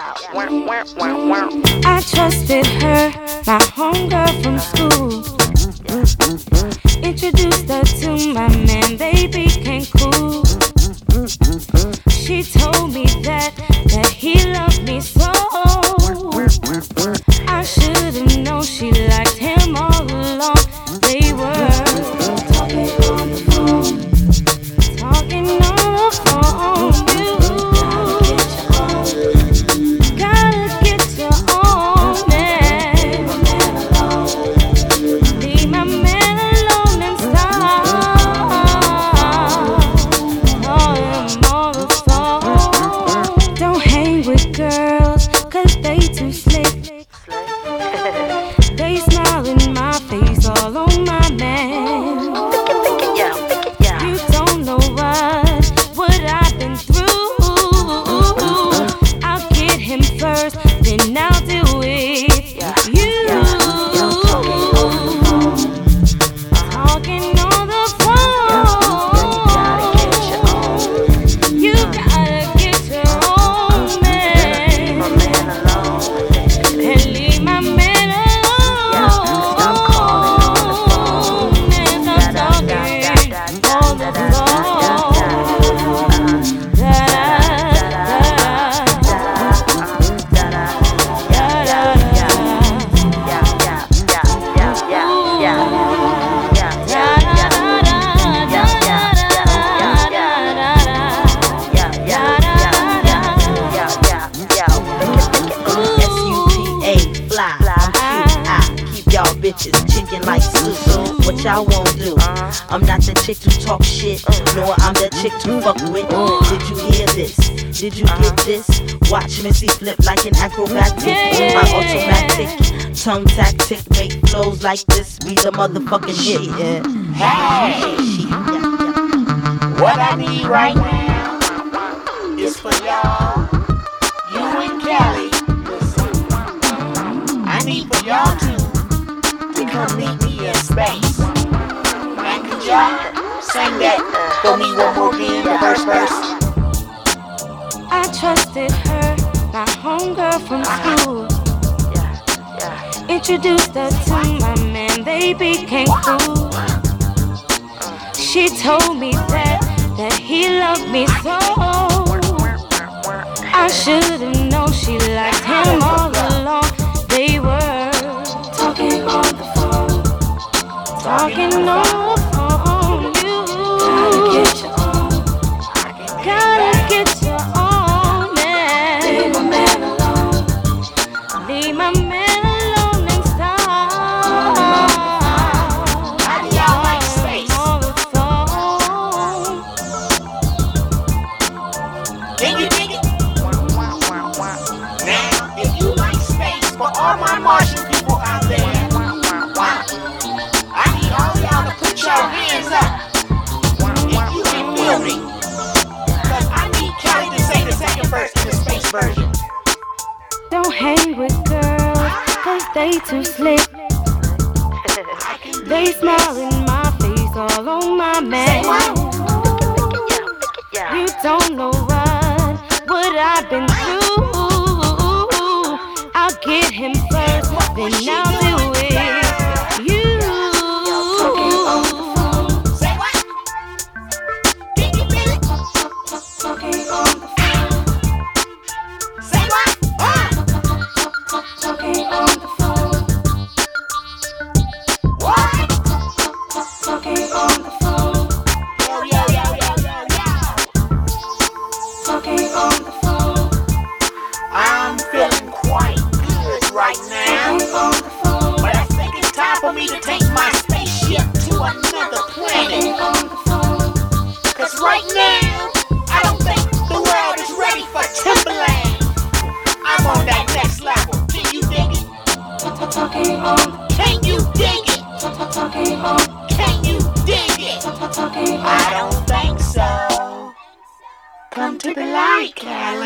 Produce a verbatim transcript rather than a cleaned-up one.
I trusted her, my homegirl from school. Introduced her to my man, they became cool. She told me that, that he loved me so. I should've known she liked him all along. They were talking on the phone, talking on the phone. You gotta get your own man. Leave my man alone and stop calling him on the phone. Don't hang with girls, cause they too slick. They smile in my face, all on my man. You don't know what, what I've been through. I'll get him first, then I'll do it. You talking on the phone. You gotta get your own man and leave my man alone. And I'm talking on the phone. Da bitches, chicken like soup. What y'all won't do? I'm not the chick to talk shit, nor I'm the chick to fuck with. Did you hear this? Did you get this? Watch Missy flip like an acrobatic. My automatic tongue tactic make flows like this. Be the motherfucking shit. Yeah. Hey, what I need right now is for y'all, you and Kelly. I need for y'all to come meet me in space. And could y'all sing that for me one more again, the first verse? I trusted her, my homegirl from school. Introduced her to my man, they became cool. She told me that, that he loved me so. I should've known she liked him all along. They were talking on the phone, talking on the phone. You gotta get your own man. Leave my man alone. Leave my man alone and stop. How do y'all like space? On the phone. Can you dig it? Now, if you like space, for all my Martian people out there, I need all y'all to put your hands up if you can feel me. Cause I need Kelly to say the second verse in the space version. Don't hang with girls, cause they too slick. They smile in my face, all on my man. You don't know what, what I've been through. I'll get him first, then I'll do it. You Say what? Can you feel it? talking on the phone, Say what? Uh, talking on the phone, what? talking on the phone, Yo, yo, yo, yo, yo, yo. talking on the phone, I'm feeling quite good right now. talking on the phone, But I think it's time for me to take my spaceship to another talking planet. on the phone, Cause right now, I don't think the world is ready for Timberland. I'm on that next level. Can you dig it? talking on, Can you dig it? talking on, Can you dig it? talking on. I don't think so. Come to the light, Kelly.